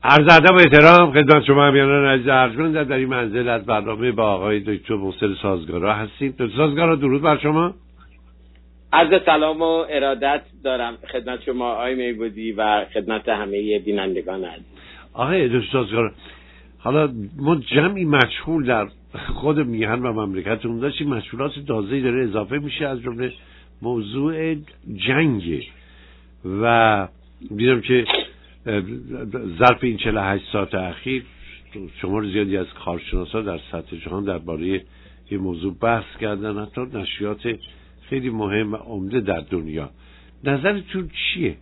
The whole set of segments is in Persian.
عرض ادب و احترام خدمت شما همیهنان عزیز ارجمند در این منزل از برنامه با آقای دکتر محسن سازگارا هستیم. دکتر سازگارا درود بر شما. عرض سلام و ارادت دارم خدمت شما آقای میبودی و خدمت همه بینندگان عزیز. آقای دکتر سازگارا، حالا ما جمعی مشغول در خود میهن و مملکتمون داشتیم، مشغولات تازه‌ای داره اضافه میشه، از جمله موضوع جنگ و دیدم که ظرف این 48 ساعت اخیر شمار زیادی از کارشناسا در سطح جهان درباره این موضوع بحث کردن، حتی نشریات خیلی مهم و عمده در دنیا. نظرتون چیه؟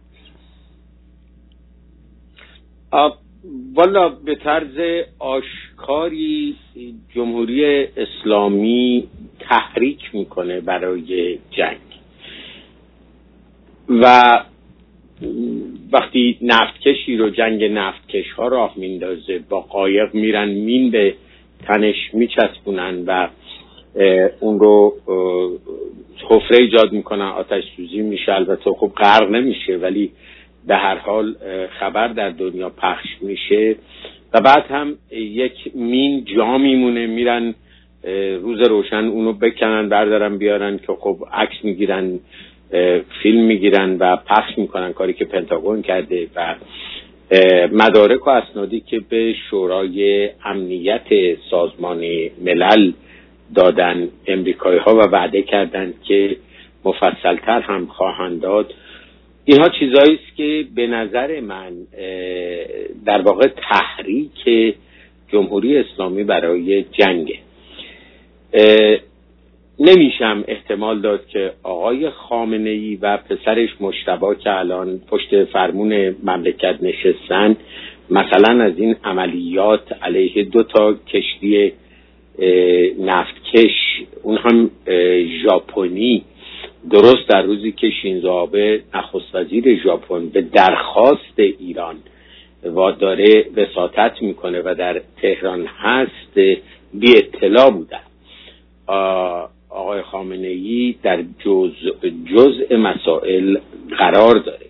والا به طرز آشکاری جمهوری اسلامی تحریک میکنه برای جنگ و وقتی نفتکشی رو جنگ نفتکش ها راه میندازه، با قایق میرن مین به تنش میچسبونن و اون رو حفره ایجاد میکنن، آتش سوزی میشه. البته خب غرق نمیشه ولی به هر حال خبر در دنیا پخش میشه و بعد هم یک مین جا میمونه، میرن روز روشن اونو بکنن بردارن بیارن که خب عکس میگیرن، فیلم میگیرن و پخش میکنن، کاری که پنتاگون کرده و مدارک و اسنادی که به شورای امنیت سازمان ملل دادن امریکایی ها و وعده کردن که مفصلتر هم خواهند داد. اینها چیزایی است که به نظر من در واقع تحریک جمهوری اسلامی برای جنگه. نمیشم احتمال داد که آقای خامنه‌ای و پسرش مجتبی که الان پشت فرمون مملکت نشستن مثلا از این عملیات علیه 2 کشتی نفتکش، اون هم ژاپنی، درست در روزی که شینزو آبه نخست وزیر ژاپن به درخواست ایران و داره وساطت میکنه و در تهران هست، بی اطلاع بودن. آقای خامنه‌ای در جزء مسائل قرار داره.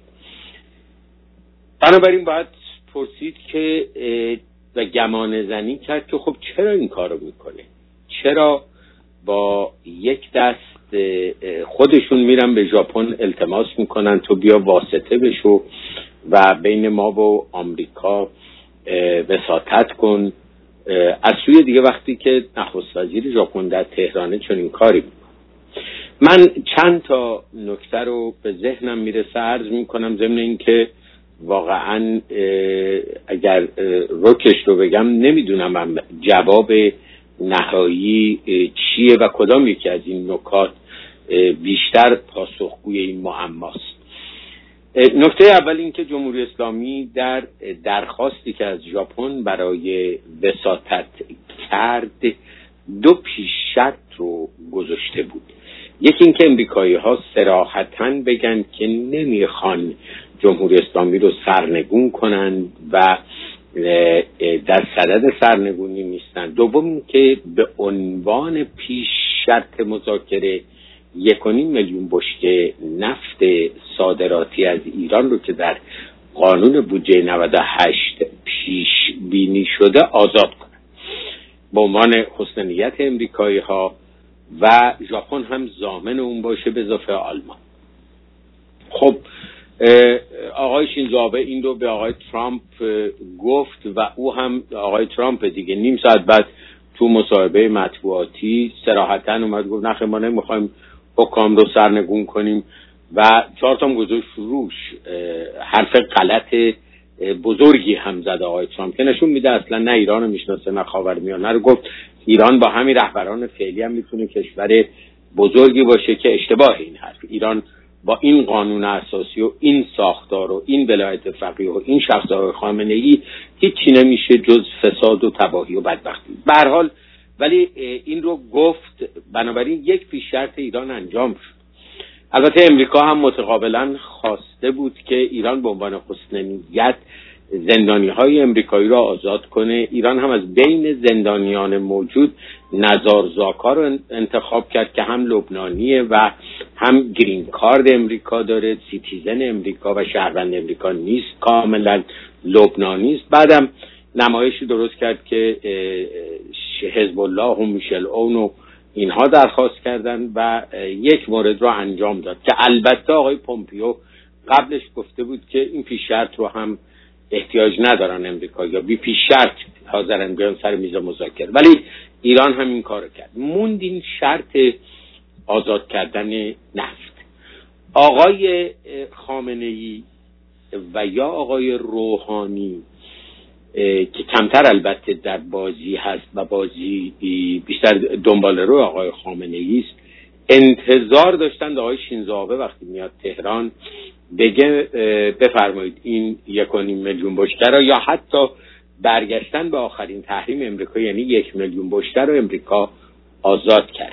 بنابراین باید پرسید که و گمان زنی کرد که خب چرا این کارو میکنه، چرا با یک دست خودشون میرن به ژاپن التماس میکنن تو بیا واسطه بشو و بین ما و آمریکا وساطت کن، از سوی دیگه وقتی که نخست وزیر ژاپن در تهرانه چنین کاری میکنه. من چند تا نکته رو به ذهنم میرسه عرض میکنم، ضمن این که واقعا اگر رکش رو بگم نمیدونم جواب نهایی چیه و کدام یکی از این نکات بیشتر پاسخگوی این معماست. نکته اول این که جمهوری اسلامی در درخواستی که از ژاپن برای وساطت کرد 2 پیش شرط رو گذاشته بود. یکی این که امریکایی ها صراحتاً بگن که نمیخوان جمهوری اسلامی رو سرنگون کنن و در صدد سرنگونی نیستن. دوم این که به عنوان پیش شرط مذاکره 1.5 میلیون بشکه نفت صادراتی از ایران رو که در قانون بودجه 98 پیش بینی شده آزاد کنن به عنوان حسن نیت امریکایی ها و ژاپن هم ضامن اون باشه به اضافه آلمان. خب آقای شینزو آبه این رو به آقای ترامپ گفت و او هم آقای ترامپ دیگه نیم ساعت بعد تو مصاحبه مطبوعاتی صراحتاً اومد گفت نه ما نمیخوایم حکام رو سرنگون کنیم و 4 تا گذاشت روش. حرف غلط بزرگی هم زد آقای ترامپ که نشون میده اصلا نه ایران رو میشناسه نه خاورمیانه رو. گفت ایران با همین رهبران فعلی هم میتونه کشور بزرگی باشه که اشتباه این حرف. ایران با این قانون اساسی و این ساختار و این ولایت فقیه و این شخص‌های خامنه‌ای هیچی نمیشه جز فساد و تباهی و بدبختی. به هر حال ولی این رو گفت، بنابراین یک پیش شرط ایران انجام شد. البته امریکا هم متقابلا خواسته بود که ایران به عنوان حسن نیت زندانی‌های امریکایی را آزاد کنه. ایران هم از بین زندانیان موجود نزار زاکا رو انتخاب کرد که هم لبنانیه و هم گرین کارد امریکا داره، سیتیزن امریکا و شهروند امریکا نیست، کاملا لبنانی است. بعدم نمایشی درست کرد که حزب الله و میشل اون و اینها درخواست کردن و یک مورد رو انجام داد که البته آقای پومپیو قبلش گفته بود که این پیش شرط رو هم احتیاج ندارن امریکا یا بی پیش شرط حاضرن بیان سر میز مذاکره، ولی ایران هم این کارو کرد. موند این شرط آزاد کردن نفت. آقای خامنه‌ای و یا آقای روحانی که کمتر البته در بازی هست و بازی بیشتر دنبال رو آقای خامنه‌ای است، انتظار داشتند آقای شینزو آبه وقتی میاد تهران بگه بفرمایید این 1.5 میلیون بشکه یا حتی برگشتن به آخرین تحریم امریکا، یعنی 1 میلیون بشکه رو امریکا آزاد کرد.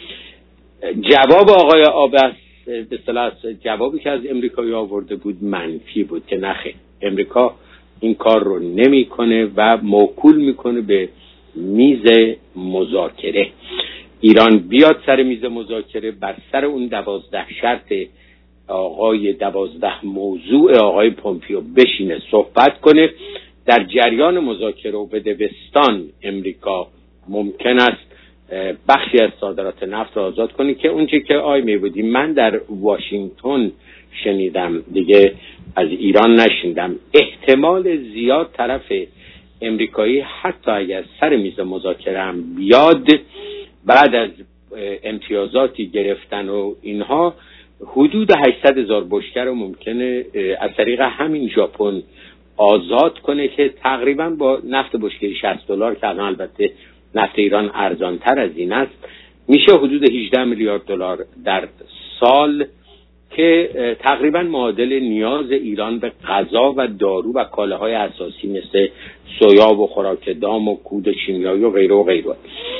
جواب آقای آبه به اصطلاح جوابی که از امریکایی آورده بود منفی بود که نخیر، امریکا این کار رو نمیکنه و موکول میکنه به میز مذاکره. ایران بیاد سر میز مذاکره، بر سر اون 12 شرط آقای 12 موضوع آقای پومپیو بشینه صحبت کنه. در جریان مذاکره و بدبستان امریکا ممکن است بخشی از صادرات نفت را آزاد کنه که اونچه که آقای میبودی من در واشنگتن شنیدم دیگه از ایران نشنیدم، احتمال زیاد طرف امریکایی حتی اگر سر میز مذاکره هم بیاد بعد از امتیازاتی گرفتن و اینها حدود 800,000 بشکه رو ممکنه از طریق همین ژاپن آزاد کنه که تقریبا با نفت بشکه $60 که الان البته نفت ایران ارزانتر از این است میشه حدود 18 میلیارد دلار در سال که تقریبا معادل نیاز ایران به غذا و دارو و کالاهای اساسی مثل سویا و خوراک دام و کود شیمیایی و غیره و غیره.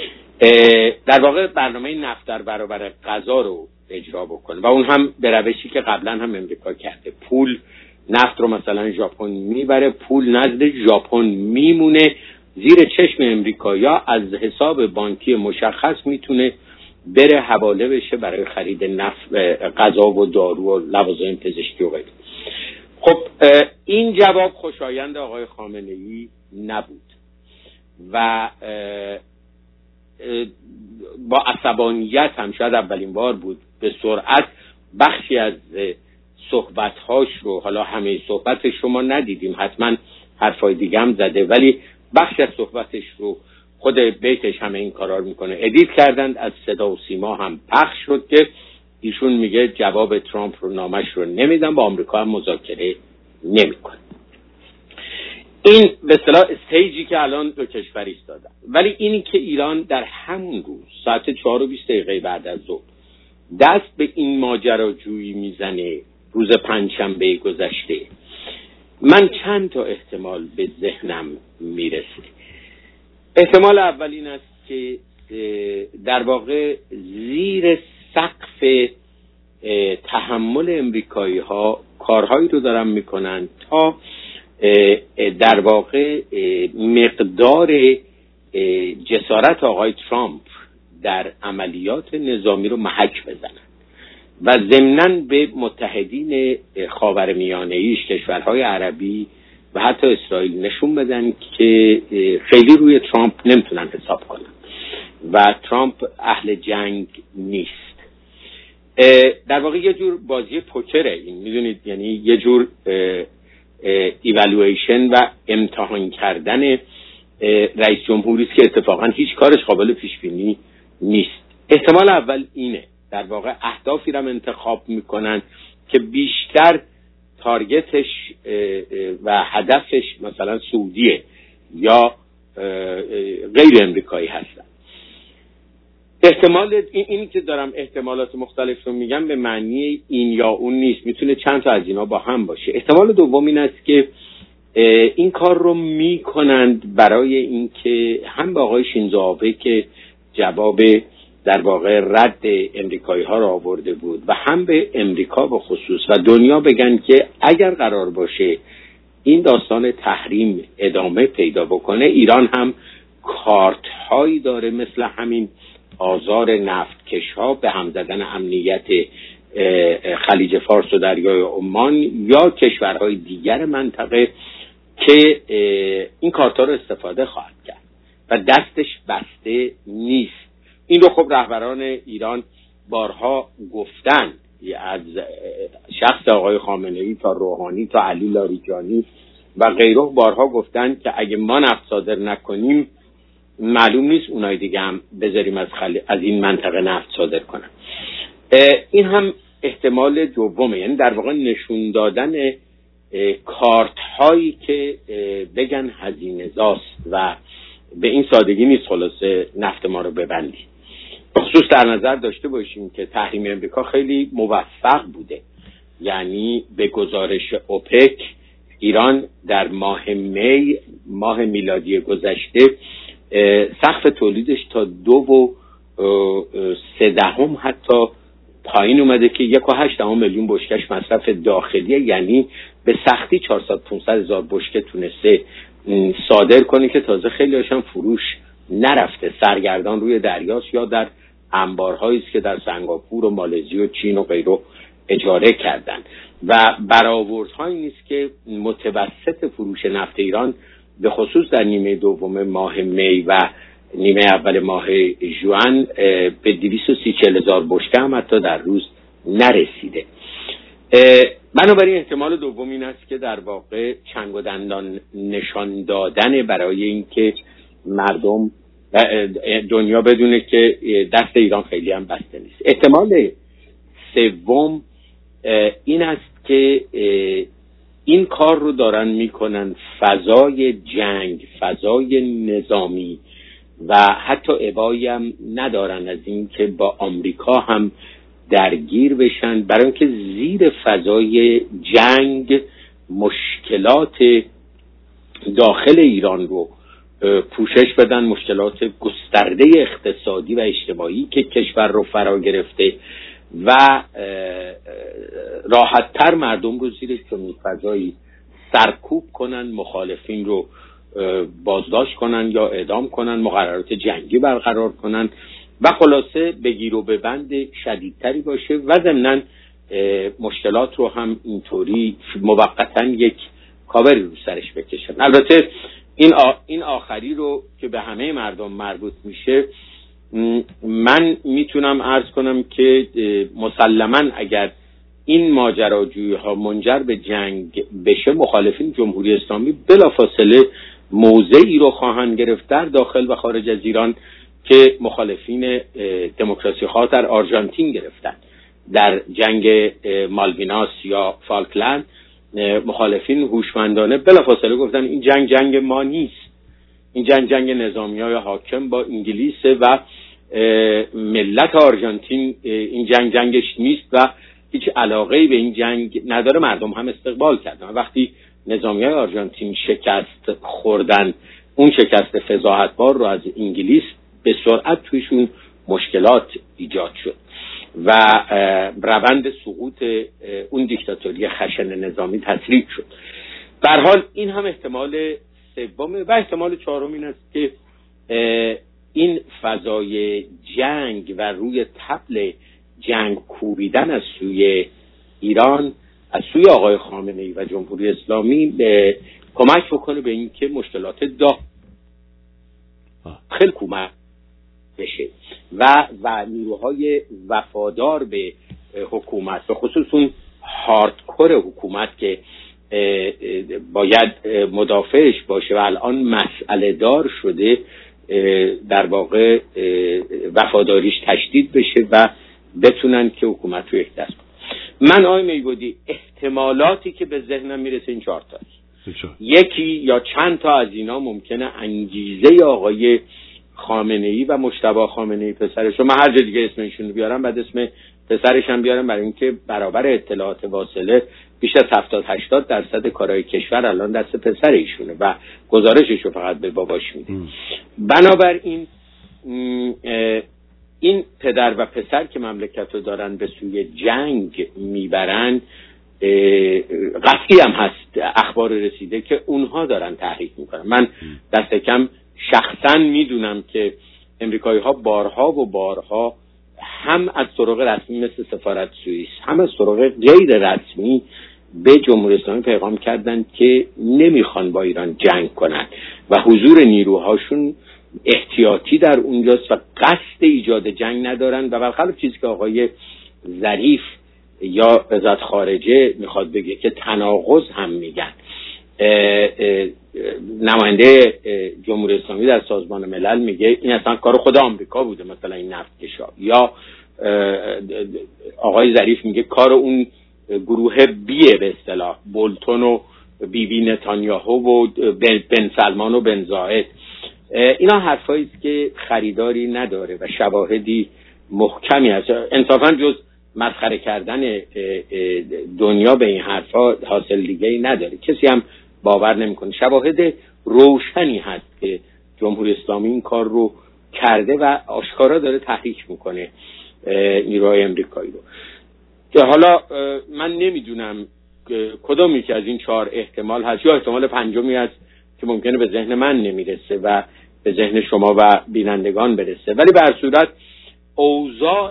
در واقع برنامه نفت در برابر غذا رو اجرا بکنه و اون هم به روشی که قبلا هم امریکا کرده. پول نفت رو مثلا ژاپن میبره، پول نزد ژاپن میمونه، زیر چشم امریکایا از حساب بانکی مشخص میتونه بره حواله بشه برای خرید نفت، غذا و دارو و لوازم پزشکی و غیره. خب این جواب خوشایند آقای خامنه‌ای نبود و با عصبانیت هم شاید اولین بار بود به سرعت بخشی از صحبت‌هاش رو، حالا همه صحبتش رو ما ندیدیم، حتما حرفای دیگه هم زده، ولی بخشی از صحبتش رو خود بیتش همه این کارا رو میکنه ادیت کردند، از صدا و سیما هم پخش شد که ایشون میگه جواب ترامپ رو نامش رو نمیدم، با آمریکا هم مذاکره نمیکنه. این به اصطلاح استیجی که الان دو کشور ایستادن. ولی اینی که ایران در همون روز ساعت 4:20 بعد از ظهر دست به این ماجراجویی میزنه، روز پنجشنبه گذشته، من چند تا احتمال به ذهنم میرسه. احتمال اول این است که در واقع زیر سقف تحمل امریکایی ها کارهایی رو دارن میکنن تا در واقع مقدار جسارت آقای ترامپ در عملیات نظامی رو محک بزنن و ضمناً به متحدین خاورمیانه‌ایش، کشورهای عربی و حتی اسرائیل نشون بدن که خیلی روی ترامپ نمیتونن حساب کنن و ترامپ اهل جنگ نیست. در واقع یه جور بازی پوکره این، میدونید، یعنی یه جور ایوالویشن و امتحان کردن رئیس جمهوری است که اتفاقا هیچ کارش قابل پیش بینی نیست. احتمال اول اینه، در واقع اهدافی رو انتخاب میکنن که بیشتر تارگتش و هدفش مثلا سعودیه یا غیر امریکایی هستن. احتمال اینی که دارم احتمالات مختلف رو میگم به معنی این یا اون نیست، میتونه چند تا از اینا با هم باشه. احتمال دوم این است که این کار رو میکنند برای اینکه هم به آقای شینزو آبه که جواب در واقع رد امریکایی ها را آورده بود و هم به امریکا به خصوص و دنیا بگن که اگر قرار باشه این داستان تحریم ادامه پیدا بکنه، ایران هم کارت هایی داره مثل همین آزار نفتکش‌ها به هم زدن امنیت خلیج فارس و دریای عمان یا کشورهای دیگر منطقه که این کارت ها رو استفاده خواهد کرد و دستش بسته نیست. این رو خب رهبران ایران بارها گفتن، از شخص آقای خامنه‌ای تا روحانی تا علی لاریجانی و غیره بارها گفتن که اگه ما نفت صادر نکنیم معلوم نیست اونای دیگه هم بذاریم از این منطقه نفت صادر کنن. این هم احتمال دومه، یعنی در واقع نشون دادن کارت هایی که بگن هزینه زاست و به این سادگی نیست خلاصه نفت ما رو ببندی. خصوص در نظر داشته باشیم که تحریم امریکا خیلی موفق بوده، یعنی به گزارش اوپک ایران در ماه می ماه میلادی گذشته سقف تولیدش تا 2.3 حتی پایین اومده که 1.8 میلیون بشکش مصرف داخلیه، یعنی به سختی 400-500 هزار بشکه تونسته صادر کنه که تازه خیلی هاشم فروش نرفته، سرگردان روی دریاست یا در انبارهایی است که در سنگاپور و مالزی و چین و غیره اجاره کردن و برآوردهایی نیست که متوسط فروش نفت ایران به خصوص در نیمه دوم ماه می و نیمه اول ماه ژوئن به 230-240 هزار بشکه هم حتی در روز نرسیده. بنابراین احتمال دوم این است که در واقع چنگ و دندان نشان دادن برای اینکه مردم دنیا بدونه که دست ایران خیلی هم بسته نیست. احتمال سوم این است که این کار رو دارن میکنن فضای جنگ، فضای نظامی و حتی ابایی هم ندارن از این که با آمریکا هم درگیر بشن، برای اینکه زیر فضای جنگ مشکلات داخل ایران رو پوشش بدن، مشکلات گسترده اقتصادی و اجتماعی که کشور رو فرا گرفته و راحت‌تر مردم رو زیر چنین فضایی سرکوب کنن، مخالفین رو بازداشت کنن یا اعدام کنن، مقررات جنگی برقرار کنن و خلاصه بگیر و ببند شدیدتری باشه و ضمناً مشکلات رو هم اینطوری موقتاً یک کاوری رو سرش بکشن. البته این آخری رو که به همه مردم مربوط میشه، من میتونم عرض کنم که مسلماً اگر این ماجراجویی ها منجر به جنگ بشه، مخالفین جمهوری اسلامی بلافاصله موضعی رو خواهند گرفت در داخل و خارج از ایران که مخالفین دموکراسی ها در آرژانتین گرفتن در جنگ مالویناس یا فالکلند. مخالفین هوشمندانه بلافاصله گفتن این جنگ ما نیست، این جنگ نظامیای حاکم با انگلیسه و ملت آرژانتین این جنگش نیست و هیچ علاقه‌ای به این جنگ نداره. مردم هم استقبال کردن. وقتی نظامیای آرژانتین شکست خوردن، اون شکست فضاحتبار رو از انگلیس، به سرعت تویشون مشکلات ایجاد شد و روند سقوط اون دیکتاتوری خشن نظامی تسریع شد. به هر حال این هم احتمال سومه و احتمال چهارم این است که این فضای جنگ و روی طبل جنگ کوبیدن از سوی ایران، از سوی آقای خامنه‌ای و جمهوری اسلامی به کمک بکنه به این که مشکلات داخل کمک بشه و نیروهای وفادار به حکومت، به خصوص اون هاردکور حکومت که باید مدافعش باشه و الان مسئله دار شده، در واقع وفاداریش تشدید بشه و بتونن که حکومت رو یک دست کنن. من آقای میبودی احتمالاتی که به ذهنم میرسه این 4 تاست. یکی یا چند تا از اینا ممکنه انگیزه آقای خامنه‌ای و مجتبی خامنه‌ای پسرش رو، من هر جا دیگه اسمشون رو بیارم بعد اسم پسرش هم بیارم، برای اینکه برابر اطلاعات واصله بیش از 70-80% کارهای کشور الان دست پسر ایشونه و گزارشش رو فقط به باباش میده. بنابراین این پدر و پسر که مملکت رو دارن به سوی جنگ میبرن، قطعی هم هست اخبار رسیده که اونها دارن تحریک میکنن. من دست کم شخصا میدونم که امریکایی ها بارها و بارها هم از طرق رسمی مثل سفارت سوئیس هم از طرق غیر رسمی به جمهوری اسلامی پیغام کردن که نمیخوان با ایران جنگ کنن و حضور نیروهاشون احتیاطی در اونجاست و قصد ایجاد جنگ ندارن و برخلاف چیزی که آقای ظریف یا وزارت خارجه میخواد بگه که تناقض هم میگن. نماینده جمهوری اسلامی در سازمان ملل میگه این اصلا کار خود آمریکا بوده، مثلا این نفتکشا، یا آقای ظریف میگه کار اون گروه بیه به اصطلاح بولتون و بیبی نتانیاهو و بن سلمان و بن زاید. اینا حرفایی است که خریداری نداره و شواهدی محکمی هست. انصافا جز مسخره کردن دنیا به این حرفا حاصل دیگه ای نداره، کسی هم باور نمیکنه. شواهد روشنی هست که جمهوری اسلامی این کار رو کرده و آشکارا داره تحریک میکنه نیروهای امریکایی رو. که حالا من نمیدونم کدام یکی از این 4 احتمال هست، یا احتمال پنجمی هست که ممکنه به ذهن من نمیرسه و به ذهن شما و بینندگان برسه، ولی به هر صورت اوضاع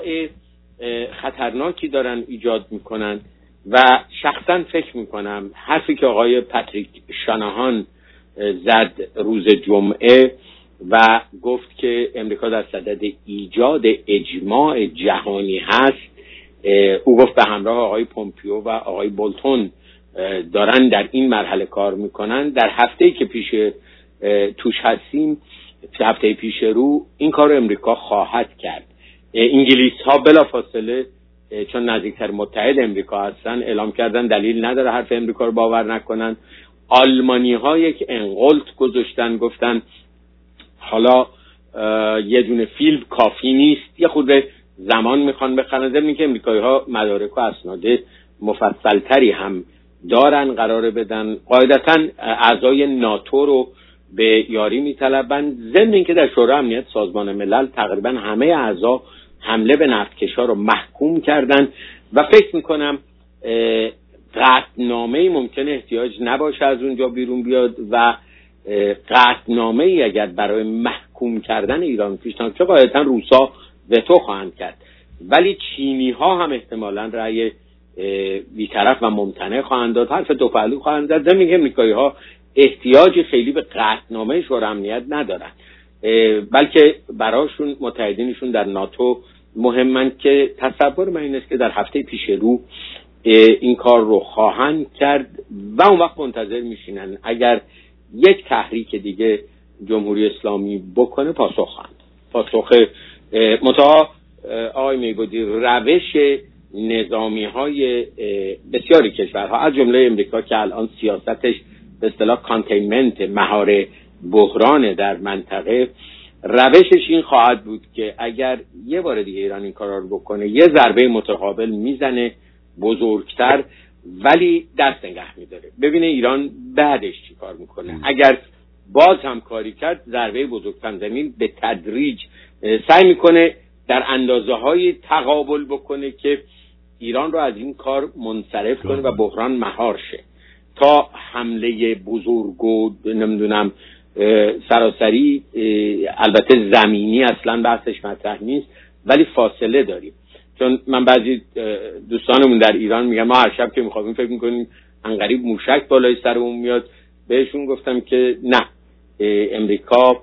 خطرناکی دارن ایجاد میکنن و شخصا فکر میکنم حرفی که آقای پاتریک شاناهان زد روز جمعه و گفت که امریکا در صدد ایجاد اجماع جهانی هست، او گفت به همراه آقای پومپیو و آقای بولتون دارن در این مرحله کار میکنن. در هفته‌ای که توش هستیم، هفته پیش رو، این کار رو امریکا خواهد کرد. انگلیس ها بلافاصله چون نزدیکتر متحد امریکا هستن اعلام کردن دلیل نداره حرف امریکا رو باور نکنن. آلمانی ها یک انقلت گذاشتن، گفتن حالا یه دونه فیلم کافی نیست، یه خورده زمان میخوان بخرن. ضمن اینکه امریکایی ها مدارک و اسناد مفصلتری هم دارن قراره بدن. قاعدتا اعضای ناتو رو به یاری میطلبن. ضمن اینکه در شورای امنیت سازمان ملل تقریبا همه اعضا حمله به نفتکشا رو محکوم کردن و فکر میکنم قطعنامه‌ای ممکنه احتیاج نباشه از اونجا بیرون بیاد و قطعنامه‌ای اگر برای محکوم کردن ایران پیشنهاد شه قاعدتا روسا وتو خواهند کرد، ولی چینی ها هم احتمالاً رأی بی‌طرف و ممتنع خواهند داد، حرف دو پهلو خواهند زد. ضمن اینکه امریکایی ها احتیاج خیلی به قطعنامه شورای امنیت ندارن، بلکه براشون متحدینشون در ناتو مهمن که تصور من این است که در هفته پیش رو این کار رو خواهند کرد و اون وقت منتظر میشینن اگر یک تحریک دیگه جمهوری اسلامی بکنه پاسخ خواهند. پاسخ متأ آقای میگودی روش نظامی های بسیاری کشورها از جمله امریکا که الان سیاستش به اصطلاح کانتینمنت، مهار بحران در منطقه، روشش این خواهد بود که اگر یه بار دیگه ایران این کارا رو بکنه یه ضربه متقابل میزنه بزرگتر ولی دست نگه میداره، ببینه ایران بعدش چی کار میکنه. اگر باز هم کاری کرد ضربه بزرگتر زمین به تدریج سعی میکنه در اندازه های تقابل بکنه که ایران رو از این کار منصرف کنه و بحران مهار شه تا حمله بزرگ و نمیدونم سراسری. البته زمینی اصلا بحثش مطرح نیست ولی فاصله داریم، چون من بعضی دوستانمون در ایران میگن ما هر شب که میخوابیم فکر میکنیم انقریب موشک بالای سرمون میاد. بهشون گفتم که نه، امریکا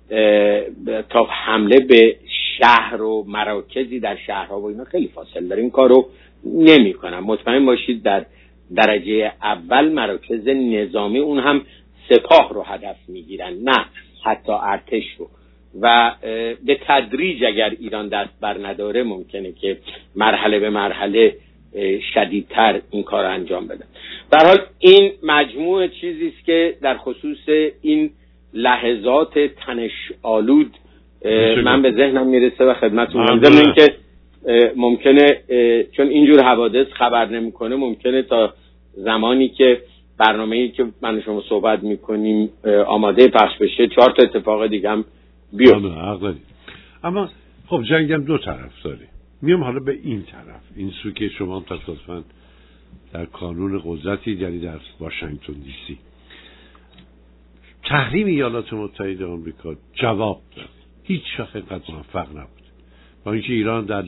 تا حمله به شهر و مراکزی در شهرها و اینا خیلی فاصله داره، این کارو نمی‌کنم. مطمئن باشید در درجه اول مراکز نظامی اون هم سپاه رو هدف میگیرن، نه حتی ارتش رو، و به تدریج اگر ایران دست بر نداره ممکنه که مرحله به مرحله شدیدتر این کار انجام بده. به هر حال این مجموعه چیزی است که در خصوص این لحظات تنش آلود من به ذهنم میرسه و خدمتتون میگم. ضمن اینکه ممکنه چون اینجور حوادث خبر نمیکنه ممکنه تا زمانی که برنامه‌ای که من و شما صحبت میکنیم آماده پخش بشه 4 تا اتفاق دیگه هم بیفته. اما خب جنگ هم 2 طرف داره. میام حالا به این طرف، این سو که شما تصادفاً در کانون قدرتی، یعنی در واشنگتن دی سی. تحریم ایالات متحده آمریکا جواب داد، هیچ وقت اینقدر موفق نبود، با اینکه ایران در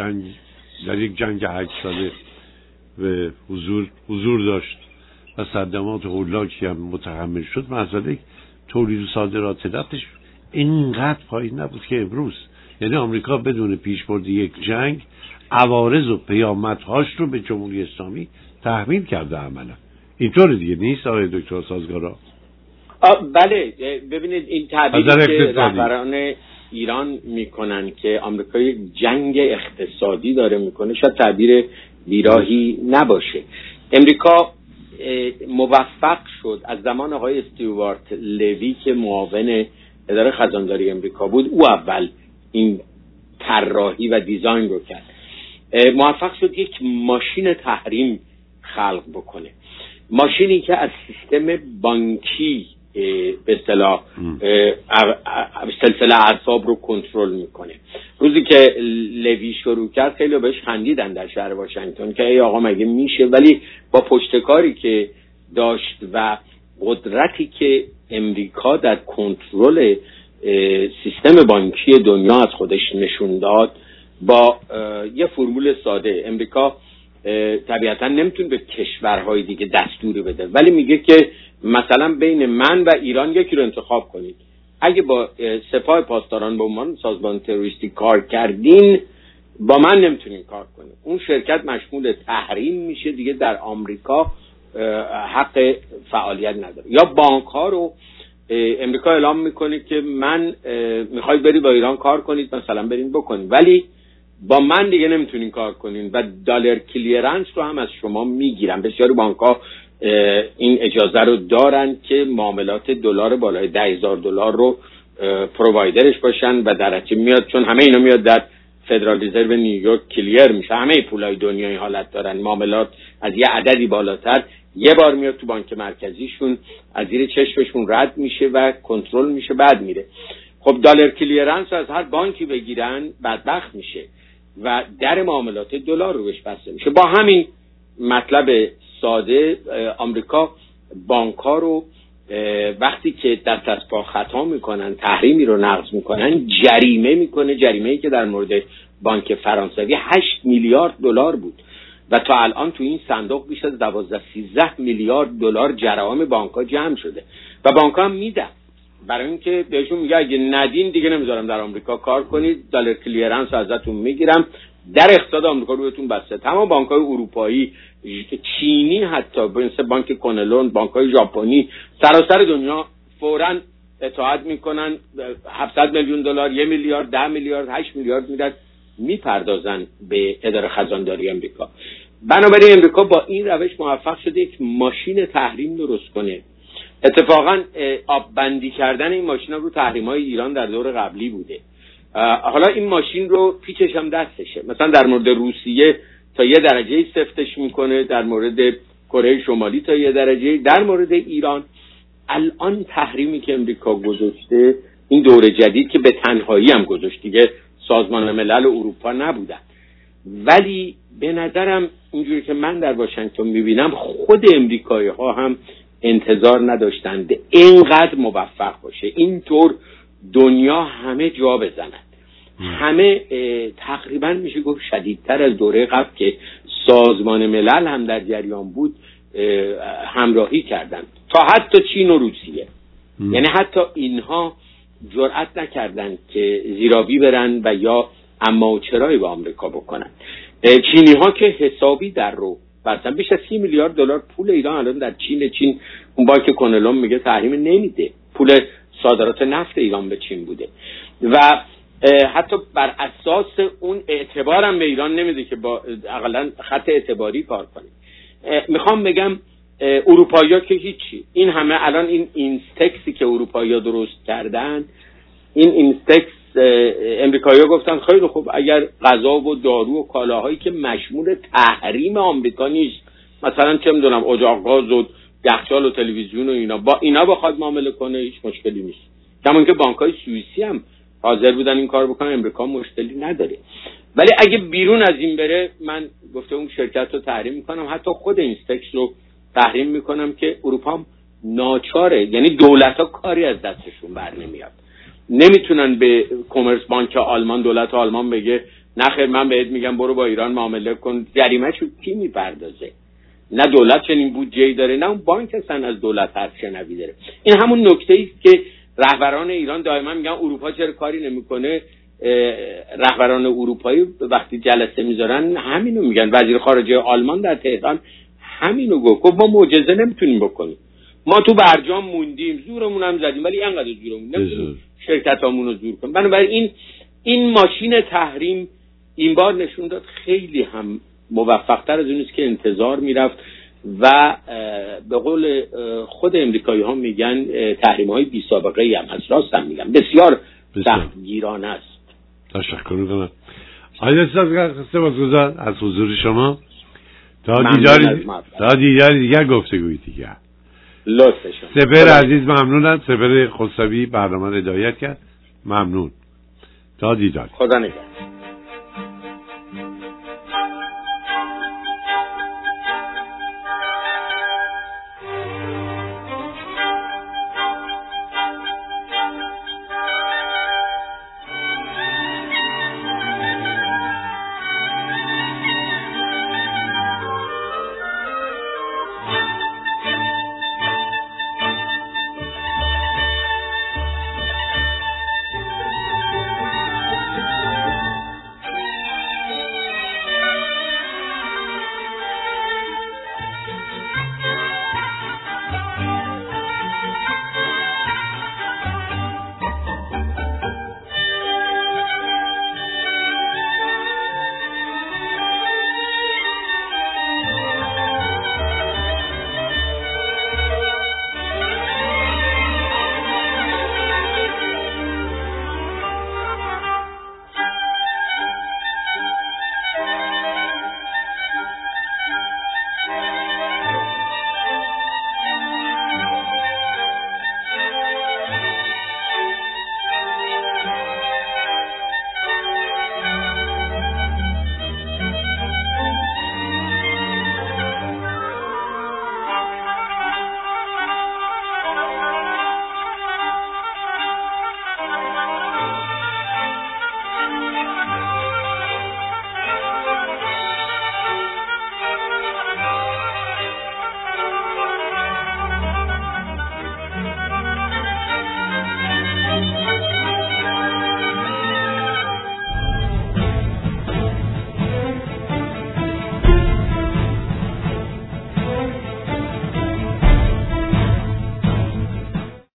یک جنگ 8 ساله به حضور داشت و صدمات هولاکی هم متحمل شد، مسئله تولید و صادرات نفتش اینقدر پایین نبود که امروز. یعنی آمریکا بدون پیشبرد یک جنگ عوارض و پیامدهاش رو به جمهوری اسلامی تحمیل کرده عملا. اینطور دیگه نیست آقای دکتر سازگارا؟ بله، ببینید این تعبیری که رهبران ایران میکنن که آمریکا یک جنگ اقتصادی داره میکنه شاید تعبیر بیراهی نباشه. امریکا موفق شد از زمان آقای استیوارت لوی که معاون اداره خزانداری امریکا بود، او اول این طراحی و دیزاین رو کرد، موفق شد یک ماشین تحریم خلق بکنه، ماشینی که از سیستم بانکی به اصطلاح سلسله اعصاب رو کنترل میکنه. روزی که لوی شروع کرد خیلی بهش خندیدن در شهر واشنگتن که ای آقا مگه میشه، ولی با پشتکاری که داشت و قدرتی که امریکا در کنترل سیستم بانکی دنیا از خودش نشون داد، با یه فرمول ساده امریکا طبیعتا نمیتونه به کشورهای دیگه دستوری بده، ولی میگه که مثلا بین من و ایران یکی رو انتخاب کنید، اگه با سپاه پاسداران به عنوان سازمان تروریستی کار کردین با من نمیتونین کار کنین. اون شرکت مشمول تحریم میشه دیگه، در آمریکا حق فعالیت نداره. یا بانک ها رو امریکا اعلام میکنه که من میخواید برید با ایران کار کنید، مثلا برید بکنید، ولی با من دیگه نمیتونین کار کنین و دلار کلیرنس رو هم از شما میگیرن. بسیاری بانک ها این اجازه رو دارن که معاملات دلار بالای $10,000 رو پرووایدرش باشن و درجه میاد، چون همه اینا میاد در فدرال رزرو نیویورک کلیر میشه، همه پولای دنیا این حالت دارن، معاملات از یه عددی بالاتر یه بار میاد تو بانک مرکزیشون، از زیر چشمشون رد میشه و کنترل میشه، بعد میره. خب دلار کلیرنس از هر بانکی بگیرن بدبخت میشه و در معاملات دلار رو بهش بسته میشه. با همین مطلب ساده آمریکا بانک‌ها رو وقتی که دست از پا خطا میکنن، تحریمی رو نقض میکنن، جریمه میکنه. جریمه‌ای که در مورد بانک فرانسوی 8 میلیارد دلار بود و تا الان تو این صندوق بیش از 12-13 میلیارد دلار جرائم بانک‌ها جمع شده و بانک‌ها هم میدن، برای اینکه بهشون میگه اگه ندین دیگه نمیذارم در آمریکا کار کنید، دلار کلیرنس ازتون میگیرم، در اقتصاد آمریکا رویتون بسته. تمام بانک‌های اروپایی، چینی، حتی مثل بانک کنلون، بانک‌های ژاپنی، سراسر دنیا فوراً اطاعت میکنن. 700 میلیون دلار، 1 میلیارد، 10 میلیارد، 8 میلیارد میپردازن به اداره خزانداری امریکا. بنابراین امریکا با این روش موفق شده یک ماشین تحریم درست کنه. اتفاقاً آب بندی کردن این ماشینا رو تحریم‌های ایران در دور قبلی بوده. حالا این ماشین رو پیچش هم دستشه. مثلا در مورد روسیه تا یه درجه سفتش میکنه، در مورد کره شمالی تا یه درجه، در مورد ایران الان تحریمی که امریکا گذاشته، این دور جدید که به تنهایی هم گذاشت دیگه، سازمان ملل اروپا نبودن، ولی به نظرم اینجوری که من در واشنگتن میبینم خود امریکایی ها هم انتظار نداشتند اینقدر موفق باشه، اینطور دنیا همه جا بزنند. همه تقریبا میشه گفت شدیدتر از دوره قبل که سازمان ملل هم در جریان بود همراهی کردند، تا حتی چین و روسیه. یعنی حتی اینها جرأت نکردند که زیرابی برن و یا اما و چرایی به آمریکا بکنن. چینی ها که حسابی در رو بستن، بیش از 30 میلیارد دلار پول ایران الان در چین اون بانک کنلون میگه تحریم نمیده، پول صادرات نفت ایران به چین بوده و حتی بر اساس اون اعتبارم به ایران نمیده که با اقلا خط اعتباری کار کنه. میخوام بگم اروپایی‌ها که هیچی، این همه الان این اینستکسی که اروپایی‌ها درست کردن، این اینستکس امریکایی‌ها گفتن خیلی خوب، اگر غذا و دارو و کالاهایی که مشمول تحریم آمریکا نیست، مثلا چه میدونم اجاق گاز و یخچال و تلویزیون و اینا، با اینا بخواد معامله کنه هیچ مشکلی نیست. کما اینکه بانک‌های سوئیسی هم حاضر بودن این کار بکنن، امریکا مشکلی نداره. ولی اگه بیرون از این بره، من گفته اون شرکت رو تحریم میکنم، حتی خود اینستکس رو تحریم میکنم که اروپا هم ناچاره، یعنی دولت ها کاری از دستشون بر نمیاد، نمیتونن به کامرس بانک آلمان، دولت آلمان بگه نخیر من بهت میگم برو با ایران معامله کن، جریمه‌شو کی میپردازه؟ نه دولت چنین بودجه‌ای داره، نه اون بانک اصلا از دولت حرف شنوی داره. این همون نکته‌ای است که رهبران ایران دائما میگن اروپا چرا کاری نمیکنه. رهبران اروپایی وقتی جلسه میذارن همینو میگن. وزیر خارجه آلمان در تهران همینو گفت ما معجزه نمیتونیم بکنیم، ما تو برجام موندیم، زورمون هم زدیم، ولی اینقدر زورمون نمیتونیم شرکتامون رو زور کنیم. بنابراین این ماشین تحریم این بار نشون داد خیلی هم موفق‌تر از اون است که انتظار میرفت و به قول خود امریکایی ها میگن تحریم‌های بی سابقه ای هم هست. راست هم میگن، بسیار سختگیرانه است. تشکر میکنم. آقای سپاسگزار از حضور شما. تا دیدار دیگر گفتگوی دیگر. لطف شما. سپر عزیز ممنونم. سپر خسروی برنامه هدایت کرد. ممنون. تا دیدار. خدا نگهدار.